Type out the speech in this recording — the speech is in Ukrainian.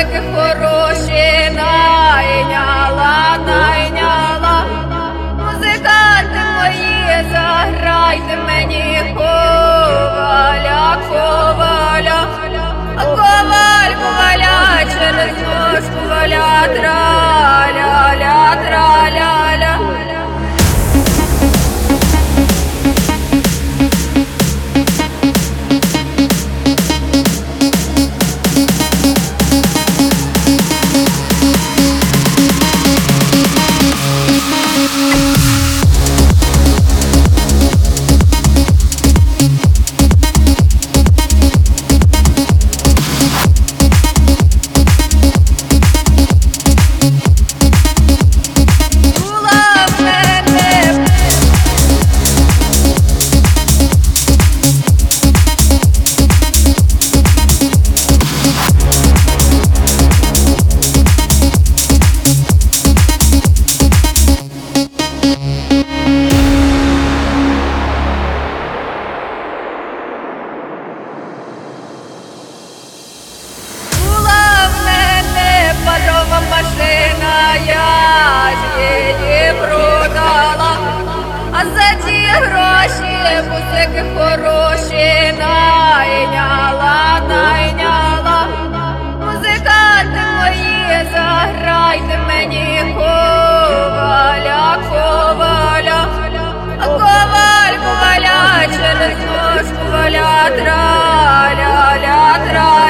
музики хороші найняла, найняла. Музиканти мої, заграйте мені коваля, коваля. А коваль, коваля, через ножку валя, траля-ля, траля-ля. Машина, я її продала, а за ті гроші музики хороші найняла, найняла. Музиканти мої, заграйте мені коваля, коваля. А коваль, коваля, через ножку валя, траля-ля, траля.